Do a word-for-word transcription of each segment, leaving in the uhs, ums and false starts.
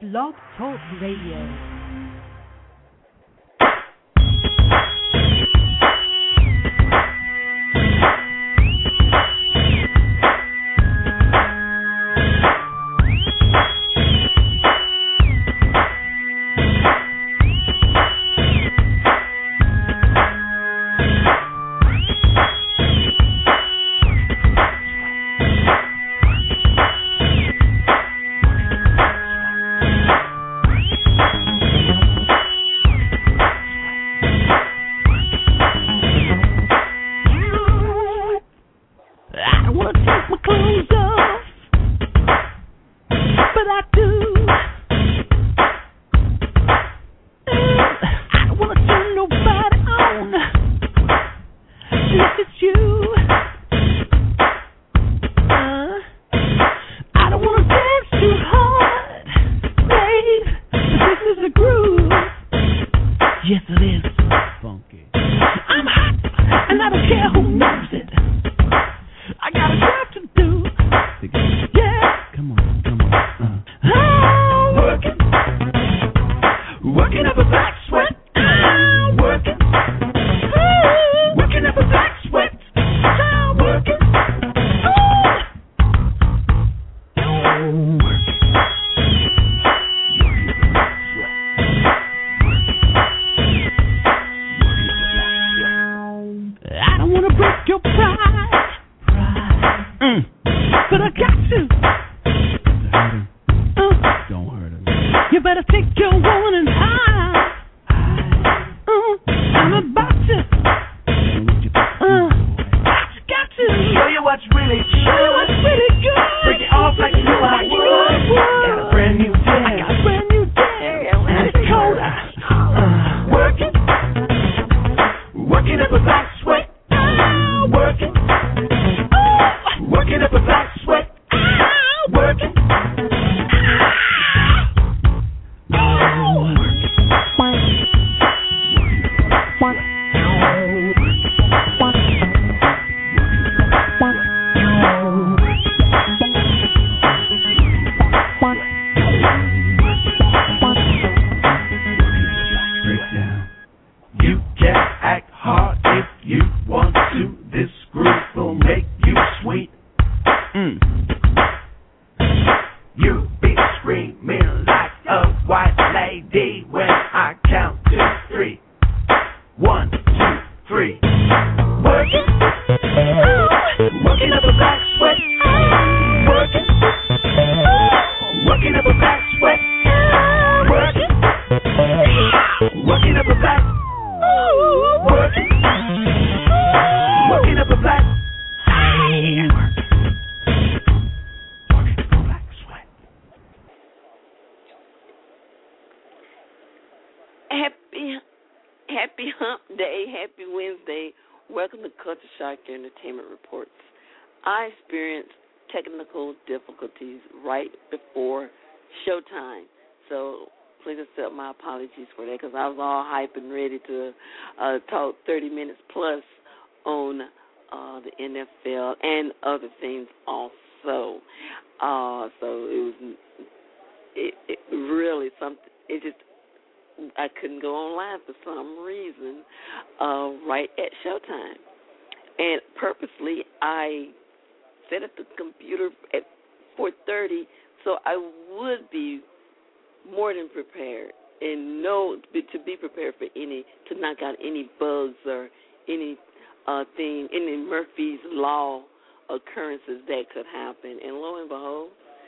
Blog Talk Radio. Entertainment reports. I experienced technical difficulties right before showtime, so please accept my apologies for that because I was all hype and ready to uh, talk thirty minutes plus on uh, the N F L and other things also. Uh, so it was it, it really something. It just I couldn't go on live for some reason uh, right at showtime. And purposely, I set up the computer at four thirty, so I would be more than prepared and know to be prepared for any to knock out any bugs or any uh, thing, any Murphy's Law occurrences that could happen. And lo and behold,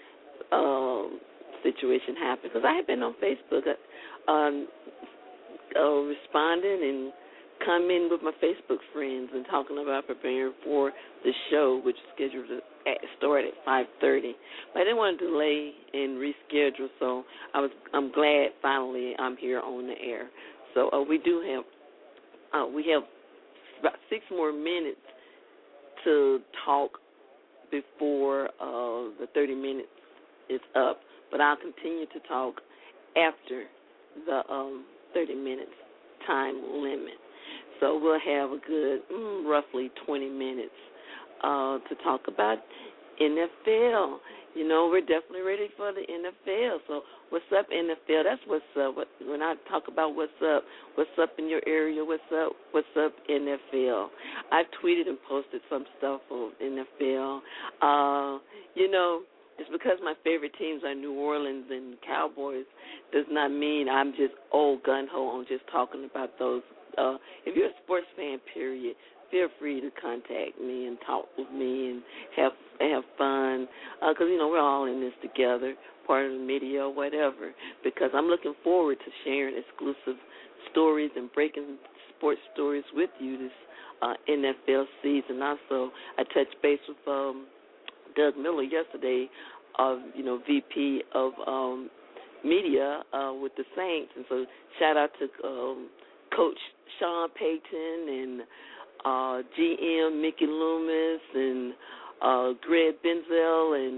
um, situation happened because I had been on Facebook uh, um, uh, responding and commenting with my Facebook friends and talking about preparing for the show, which is scheduled to start at five thirty. But I didn't want to delay and reschedule, so I was. I'm glad finally I'm here on the air. So uh, we do have uh, we have about six more minutes to talk before uh, the thirty minutes is up. But I'll continue to talk after the um, thirty minutes time limit. So we'll have a good mm, roughly twenty minutes uh, to talk about N F L. You know, we're definitely ready for the N F L. So what's up, N F L? That's what's up. When I talk about what's up, what's up in your area, what's up, what's up, N F L. I tweeted and posted some stuff on N F L. Uh, you know, it's because my favorite teams are New Orleans and Cowboys does not mean I'm just old gun-ho on just talking about those. Uh, if you're a sports fan, period, feel free to contact me and talk with me and have have fun because, uh, you know, we're all in this together, part of the media or whatever, because I'm looking forward to sharing exclusive stories and breaking sports stories with you this uh, N F L season. Also, I touched base with um, Doug Miller yesterday, uh, you know, V P of um, media uh, with the Saints, and so shout out to um, Coach Sean Payton and uh, G M Mickey Loomis and uh, Greg Benzel and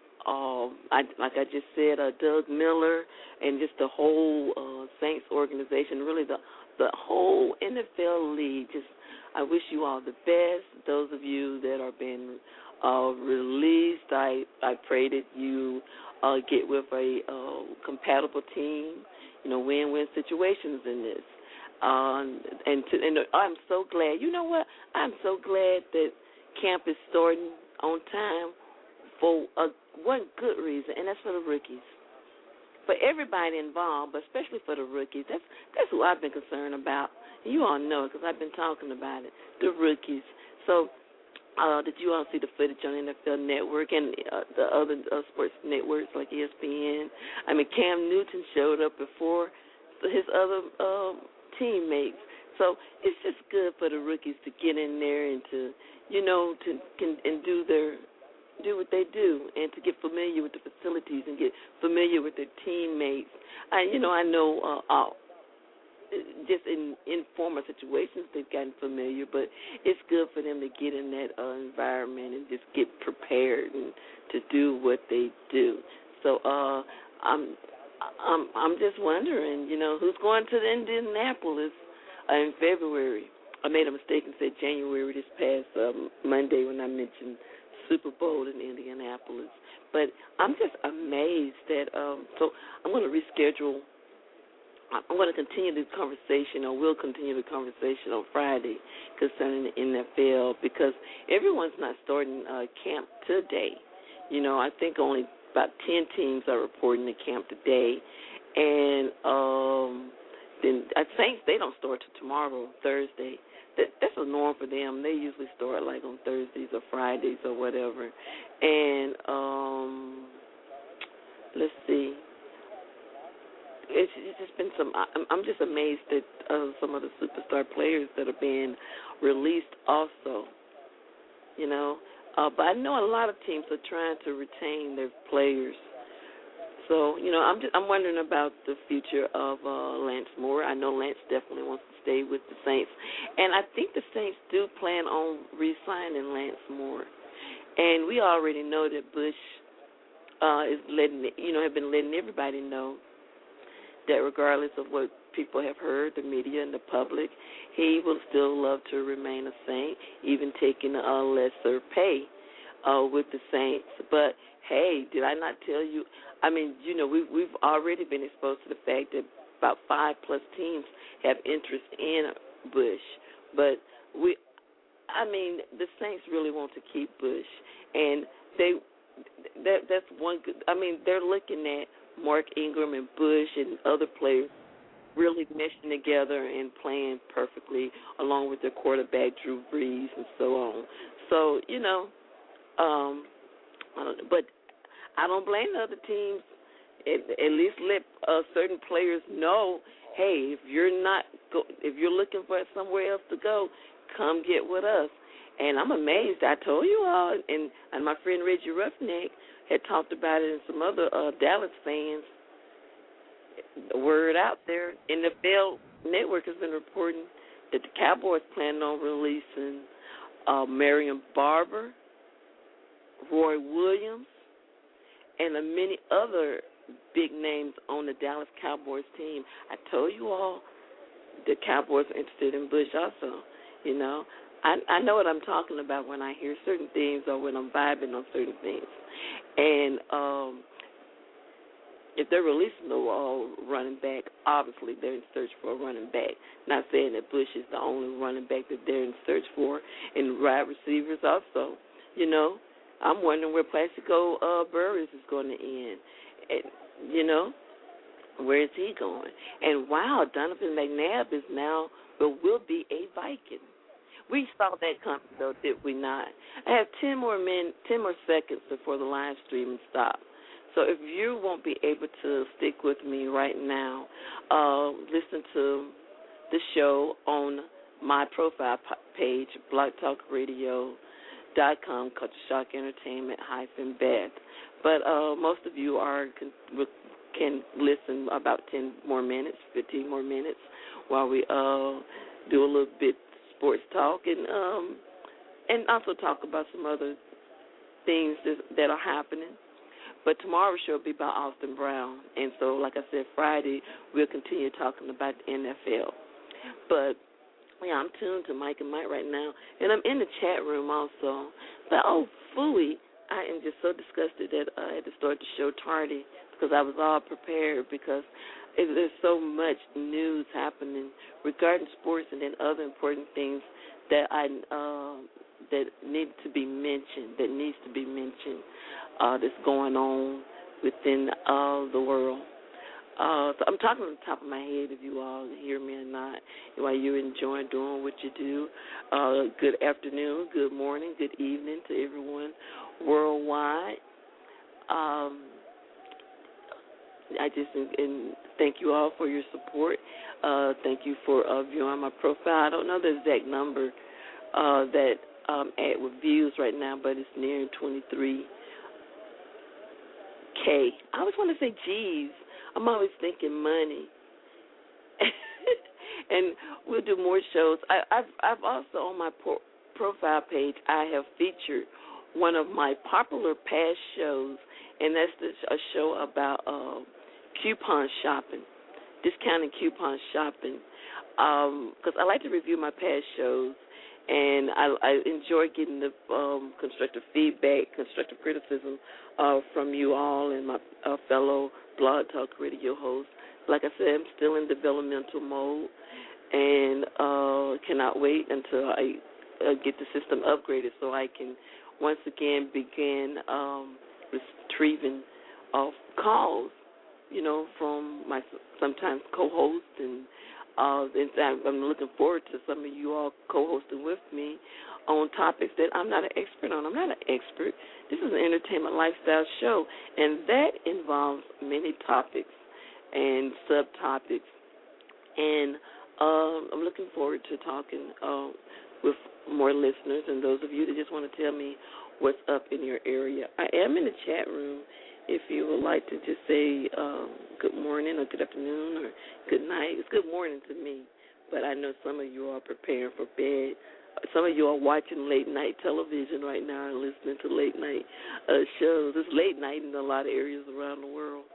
uh, I, like I just said, uh, Doug Miller and just the whole uh, Saints organization, really the the whole N F L league. Just I wish you all the best. Those of you that are being uh, released, I I pray that you uh, get with a uh, compatible team. You know, win-win situations in this. Um, and, to, and I'm so glad. You know what? I'm so glad that camp is starting on time for a, one good reason, and that's for the rookies. For everybody involved, but especially for the rookies. That's that's who I've been concerned about. You all know it because I've been talking about it, the rookies. So uh, did you all see the footage on N F L Network and uh, the other uh, sports networks like E S P N? I mean, Cam Newton showed up before his other um, teammates. So it's just good for the rookies to get in there and to, you know, to can, and do their do what they do and to get familiar with the facilities and get familiar with their teammates. I, you know, I know uh, uh, just in informal situations they've gotten familiar, but it's good for them to get in that uh, environment and just get prepared and to do what they do. So uh, I'm I'm I'm just wondering, you know, who's going to Indianapolis uh, in February? I made a mistake and said January this past um, Monday when I mentioned Super Bowl in Indianapolis. But I'm just amazed that, um, so I'm going to reschedule. I'm going to continue the conversation, or we'll continue the conversation on Friday concerning the N F L because everyone's not starting uh, camp today. You know, I think only about ten teams are reporting to camp today. And um, then I think they don't start till tomorrow, Thursday. That, that's a norm for them. They usually start like on Thursdays or Fridays or whatever. And um, let's see. It's, it's just been some. I'm, I'm just amazed at uh, some of the superstar players that are being released. Also, you know, uh, but I know a lot of teams are trying to retain their players. So, you know, I'm just I'm wondering about the future of uh, Lance Moore. I know Lance definitely wants to stay with the Saints, and I think the Saints do plan on re-signing Lance Moore. And we already know that Bush uh, is letting you know have been letting everybody know that regardless of what people have heard, the media and the public, he will still love to remain a Saint, even taking a lesser pay uh, with the Saints. But hey, did I not tell you? I mean, you know, we've, we've already been exposed to the fact that about five plus teams have interest in Bush. But we, I mean, the Saints really want to keep Bush, and they that that's one good. I mean, they're looking at Mark Ingram and Bush and other players really meshing together and playing perfectly along with their quarterback, Drew Brees, and so on. So, you know, um, I don't, but I don't blame the other teams. At, at least let uh, certain players know, hey, if you're not, go, if you're looking for somewhere else to go, come get with us. And I'm amazed. I told you all, and, and my friend Reggie Roughneck had talked about it, and some other uh, Dallas fans. The word out there, N F L Network has been reporting that the Cowboys plan on releasing uh, Marion Barber, Roy Williams, and the many other big names on the Dallas Cowboys team. I told you all the Cowboys are interested in Bush also, you know. I I know what I'm talking about when I hear certain things or when I'm vibing on certain things. And um, if they're releasing the uh, running back, obviously they're in search for a running back. Not saying that Bush is the only running back that they're in search for, and wide receivers also. You know, I'm wondering where Plaxico uh, Burress is going to end. And, you know, where is he going? And wow, Donovan McNabb is now, well, will be a Viking. We saw that coming, though, did we not? I have ten more min, ten more seconds before the live stream stops. So if you won't be able to stick with me right now, uh, listen to the show on my profile page, blog talk radio dot com, Culture Shock Entertainment hyphen Beth. But uh, most of you are can, can listen about ten more minutes, fifteen more minutes, while we uh, do a little bit sports talk and um, and also talk about some other things that, that are happening. But tomorrow's show will be about Austin Brown. And so, like I said, Friday, we'll continue talking about the N F L. But, yeah, I'm tuned to Mike and Mike right now. And I'm in the chat room also. But, oh, Fooey, I am just so disgusted that I had to start the show tardy because I was all prepared because it, there's so much news happening regarding sports and then other important things that I uh, that need to be mentioned, that needs to be mentioned. Uh, that's going on within uh, the world. Uh, so I'm talking on the top of my head if you all hear me or not, while you're enjoying doing what you do. Uh, good afternoon, good morning, good evening to everyone worldwide. Um, I just and, and thank you all for your support. Uh, thank you for uh, viewing my profile. I don't know the exact number uh, that I'm at with views right now, but it's nearing twenty-three K. I always want to say, geez, I'm always thinking money. And we'll do more shows. I, I've, I've also, on my pro- profile page, I have featured one of my popular past shows, and that's the, a show about uh, coupon shopping, discounting coupon shopping, because um, I like to review my past shows. And I, I enjoy getting the um, constructive feedback, constructive criticism uh, from you all and my uh, fellow Blog Talk Radio hosts. Like I said, I'm still in developmental mode and uh, cannot wait until I uh, get the system upgraded so I can once again begin um, retrieving uh, calls, you know, from my sometimes co-hosts and Uh, and I'm looking forward to some of you all co-hosting with me on topics that I'm not an expert on. I'm not an expert. This is an entertainment lifestyle show, and that involves many topics and subtopics. And um, I'm looking forward to talking uh, with more listeners and those of you that just want to tell me what's up in your area. I am in the chat room. If you would like to just say um, good morning or good afternoon or good night, it's good morning to me. But I know some of you are preparing for bed. Some of you are watching late-night television right now and listening to late-night uh, shows. It's late night in a lot of areas around the world.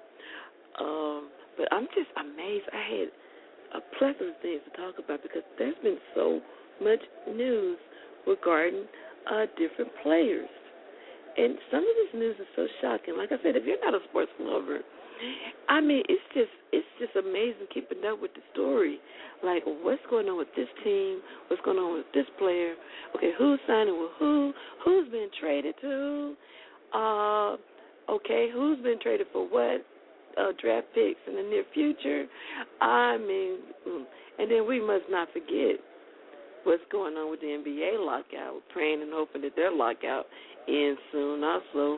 Um, but I'm just amazed. I had a plethora of things to talk about because there's been so much news regarding uh, different players. And some of this news is so shocking. Like I said, if you're not a sports lover, I mean, it's just it's just amazing keeping up with the story. Like, what's going on with this team? What's going on with this player? Okay, who's signing with who? Who's been traded to? Uh, okay, who's been traded for what? Uh, draft picks in the near future. I mean, and then we must not forget what's going on with the N B A lockout. We're praying and hoping that their lockout ends soon. Also,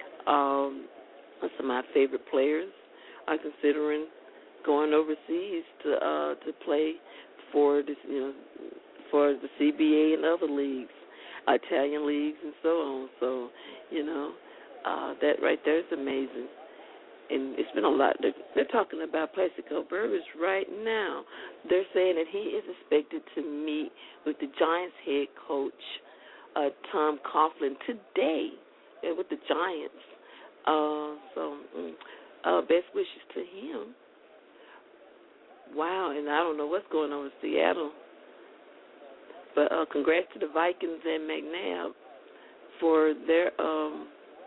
um, some of my favorite players are considering going overseas to uh, to play for this, you know, for the C B A and other leagues, Italian leagues, and so on. So, you know, uh, that right there is amazing. And it's been a lot. They're, they're talking about Plaxico Burress right now. They're saying that he is expected to meet with the Giants head coach, uh, Tom Coughlin, today uh, with the Giants. Uh, so, uh, best wishes to him. Wow, and I don't know what's going on in Seattle. But uh, congrats to the Vikings and McNabb for their um,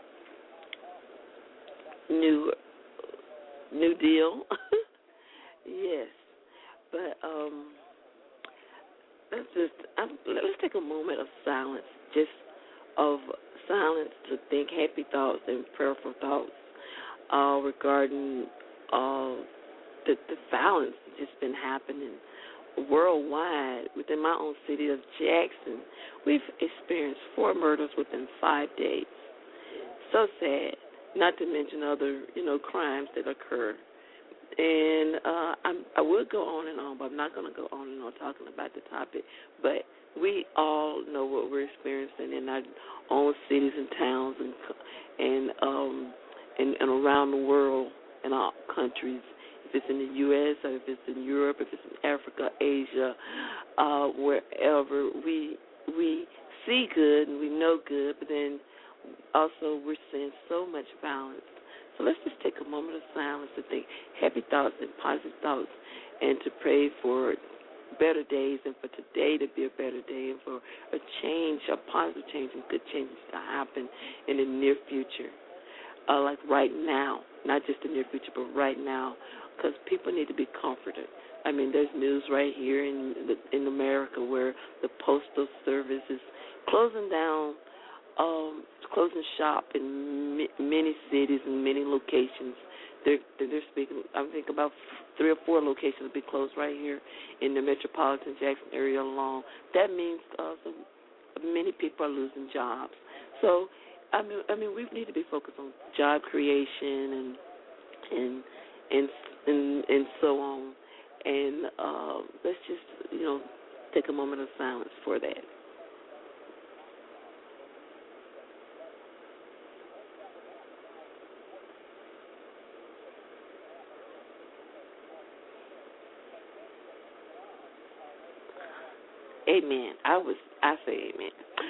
new new deal. Yes, but um, let's just I'm, let's take a moment of silence, just of silence to think happy thoughts and prayerful thoughts uh, regarding uh, the, the violence that's just been happening worldwide. Within my own city of Jackson, we've experienced four murders within five days. So sad. Not to mention other, you know, crimes that occur. And uh, I'm, I would go on and on, but I'm not going to go on and on talking about the topic. But we all know what we're experiencing in our own cities and towns and and um and, and around the world in our countries. If it's in the U S or if it's in Europe, if it's in Africa, Asia, uh, wherever we we see good and we know good, but then also we're seeing so much violence. So let's just take a moment of silence to think happy thoughts and positive thoughts and to pray for better days and for today to be a better day and for a change, a positive change and good changes to happen in the near future, uh, like right now, not just the near future, but right now, because people need to be comforted. I mean, there's news right here in the, in America where the Postal Service is closing down Um, closing shop in m- many cities and many locations. They're, they're speaking, I think about three or four locations will be closed right here in the metropolitan Jackson area alone. That means uh, some, many people are losing jobs. So, I mean, I mean, we need to be focused on job creation and and and and, and so on. And uh, let's just, you know, take a moment of silence for that. Amen. I was, I say amen.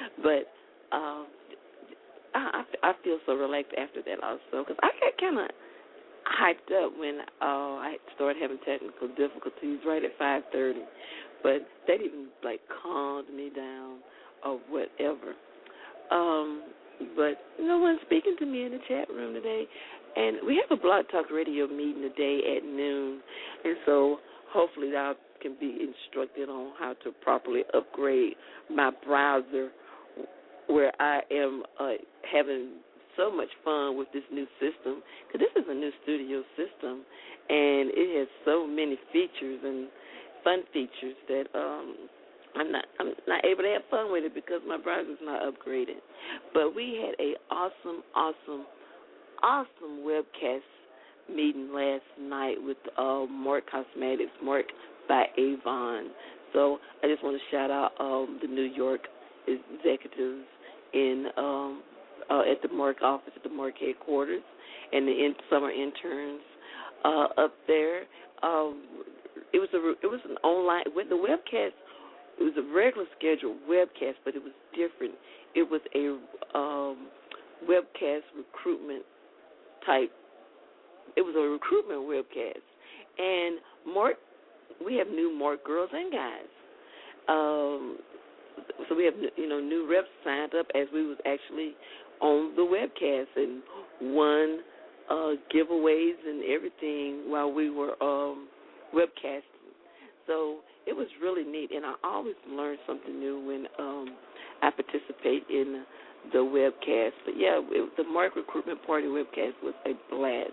But um, I, I feel so relaxed after that also because I got kind of hyped up when uh, I started having technical difficulties right at five thirty. But that even, like, calmed me down or whatever. Um, but no one's speaking to me in the chat room today. And we have a Blog Talk Radio meeting today at noon. And so hopefully I can be instructed on how to properly upgrade my browser where I am uh, having so much fun with this new system. Because this is a new studio system, and it has so many features and fun features that um, I'm not I'm not able to have fun with it because my browser's not upgraded. But we had a awesome, awesome, awesome webcast meeting last night with uh, Mark Cosmetics, Mark by Avon. So I just want to shout out um, the New York executives in um, uh, at the Mark office, at the Mark headquarters, and the in- summer interns uh, up there. Um, it was a it was an online with the webcast. It was a regular scheduled webcast, but it was different. It was a um, webcast recruitment type. It was a recruitment webcast, and Mark. We have new Mark girls and guys. Um, so we have, you know, new reps signed up as we was actually on the webcast and won uh, giveaways and everything while we were um, webcasting. So it was really neat, and I always learn something new when um, I participate in the webcast. But, yeah, it, the Mark Recruitment Party webcast was a blast.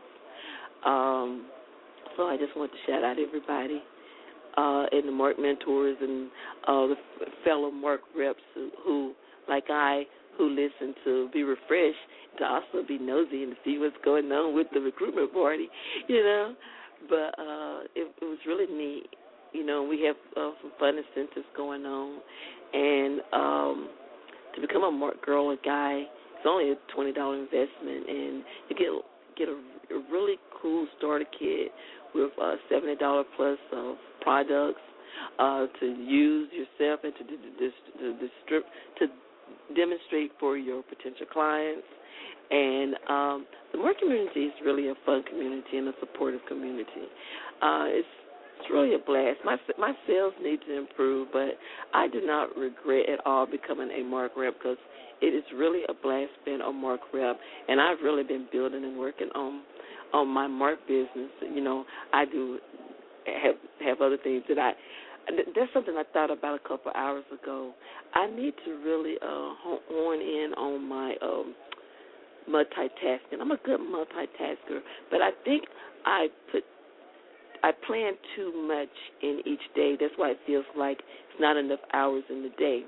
Um, so I just want to shout out everybody. Uh, and the Mark mentors and uh, the f- fellow Mark reps who, who, like I, who listen to be refreshed, to also be nosy and to see what's going on with the recruitment party, you know. But uh, it, it was really neat. You know, we have uh, some fun incentives going on. And um, to become a Mark girl or guy, it's only a twenty dollars investment, and you get, get a, a really cool starter kit with uh, seventy dollars plus of products uh, to use yourself and to, to, to, to, to demonstrate for your potential clients. And um, the Mark community is really a fun community and a supportive community. Uh, it's it's really a blast. My my sales need to improve, but I do not regret at all becoming a Mark rep because it is really a blast being a Mark rep, and I've really been building and working on on my Mark business. You know, I do have have other things that I. That's something I thought about a couple hours ago. I need to really uh, hone in on my um, multitasking. I'm a good multitasker, but I think I put I plan too much in each day. That's why it feels like it's not enough hours in the day,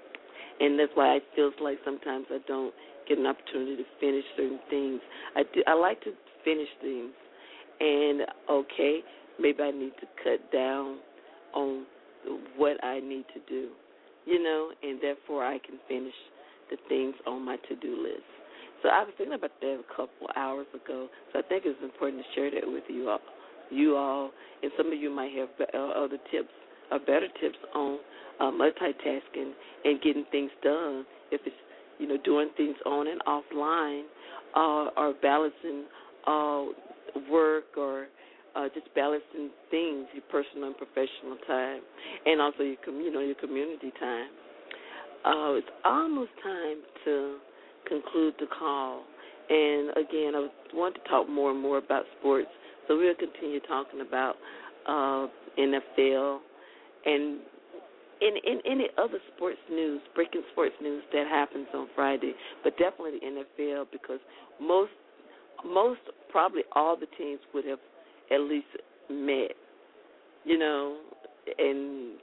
and that's why it feels like sometimes I don't get an opportunity to finish certain things. I do. I like to finish things, and okay, maybe I need to cut down on what I need to do, you know, and therefore I can finish the things on my to-do list. So I was thinking about that a couple hours ago, so I think it's important to share that with you all, you all, and some of you might have other tips or better tips on uh, multitasking and getting things done, if it's, you know, doing things on and offline, uh, or balancing uh, work or Uh, just balancing things, your personal and professional time, and also your, com- you know, your community time. Uh, it's almost time to conclude the call. And again, I want to talk more and more about sports, so we'll continue talking about uh, N F L and in, in any other sports news, breaking sports news that happens on Friday, but definitely the N F L, because most, most probably all the teams would have at least met, you know, and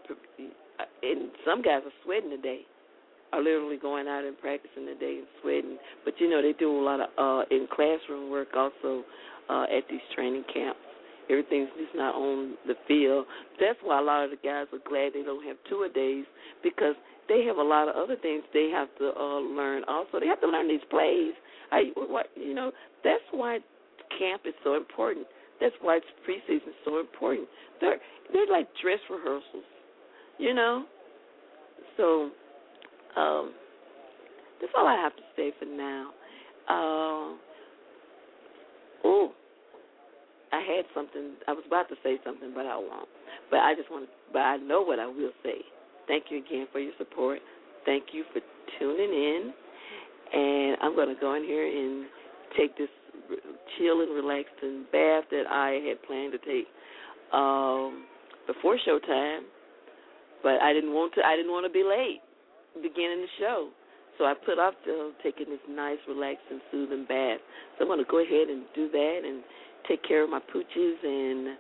and some guys are sweating today, are literally going out and practicing today and sweating. But, you know, they do a lot of uh, in classroom work also uh, at these training camps. Everything's just not on the field. That's why a lot of the guys are glad they don't have two-a-days, because they have a lot of other things they have to uh, learn also. They have to learn these plays. I, what, you know, that's why camp is so important. That's why it's preseason is so important. They're they're like dress rehearsals, you know. So um, that's all I have to say for now. Uh, oh, I had something. I was about to say something, but I won't. But I just want. But I know what I will say. Thank you again for your support. Thank you for tuning in. And I'm going to go in here and take this chill and relaxing bath that I had planned to take um, before showtime, but I didn't want to. I didn't want to be late beginning the show, so I put off to taking this nice, relaxing, soothing bath. So I'm going to go ahead and do that and take care of my pooches and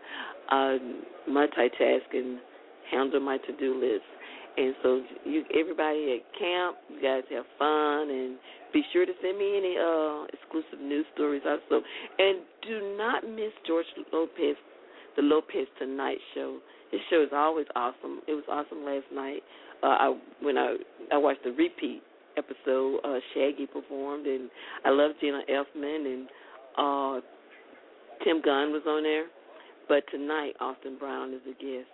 uh, multitask and handle my to-do list. And so you, everybody at camp, you guys have fun, and be sure to send me any uh, exclusive news stories also. And do not miss George Lopez, the Lopez Tonight Show. His show is always awesome. It was awesome last night. Uh, I when I I watched the repeat episode, uh, Shaggy performed, and I love Gina Elfman, and uh, Tim Gunn was on there. But tonight, Austin Brown is a guest.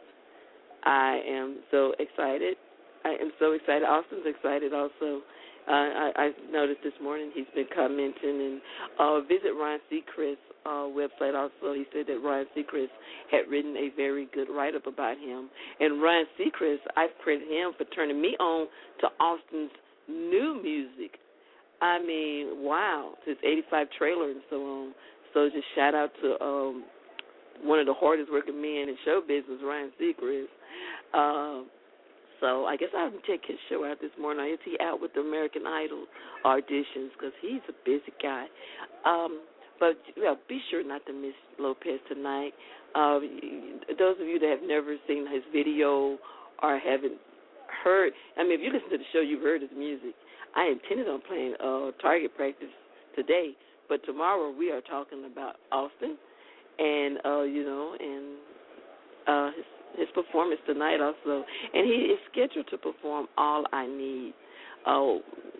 I am so excited. I am so excited. Austin's excited also. Uh, I, I noticed this morning he's been commenting, and uh, visit Ryan Seacrest's uh, website also. He said that Ryan Seacrest had written a very good write-up about him. And Ryan Seacrest, I've credited him for turning me on to Austin's new music. I mean, wow, his eighty-five trailer and so on. So just shout out to um, one of the hardest working men in show business, Ryan Seacrest. Uh, so I guess I'll check his show out this morning. Is he out with the American Idol auditions? Because he's a busy guy. Um, but well, be sure not to miss Lopez tonight. Uh, those of you that have never seen his video or haven't heard, I mean, if you listen to the show, you've heard his music. I intended on playing uh, Target Practice today, but tomorrow we are talking about Austin and, uh, you know, and uh, his his performance tonight also. And he is scheduled to perform All I Need. Oh,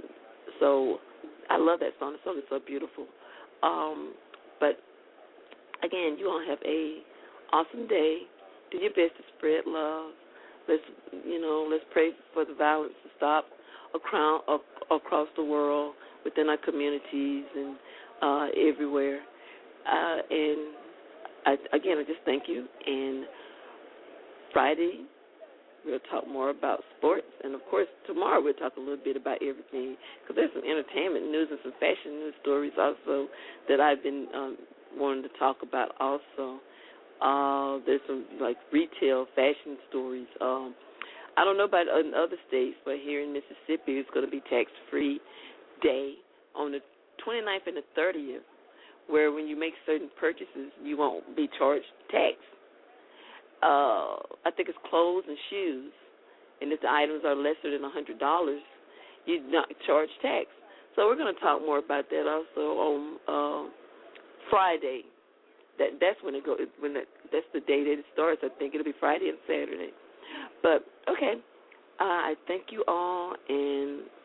so I love that song. The song is so beautiful. Um, but, again, you all have a awesome day. Do your best to spread love. Let's, you know, let's pray for the violence to stop across, across the world, within our communities and uh, everywhere. Uh, and, I, again, I just thank you. And Friday, we'll talk more about sports. And, of course, tomorrow we'll talk a little bit about everything because there's some entertainment news and some fashion news stories also that I've been um, wanting to talk about also. Uh, there's some, like, retail fashion stories. Um, I don't know about in other states, but here in Mississippi, it's going to be tax-free day on the twenty-ninth and the thirtieth, where when you make certain purchases, you won't be charged tax. Uh, I think it's clothes and shoes, and if the items are lesser than one hundred dollars, you not charge tax. So we're going to talk more about that also on uh, Friday. That that's when it go. When that, that's the day that it starts. I think it'll be Friday and Saturday. But okay, uh, I thank you all, and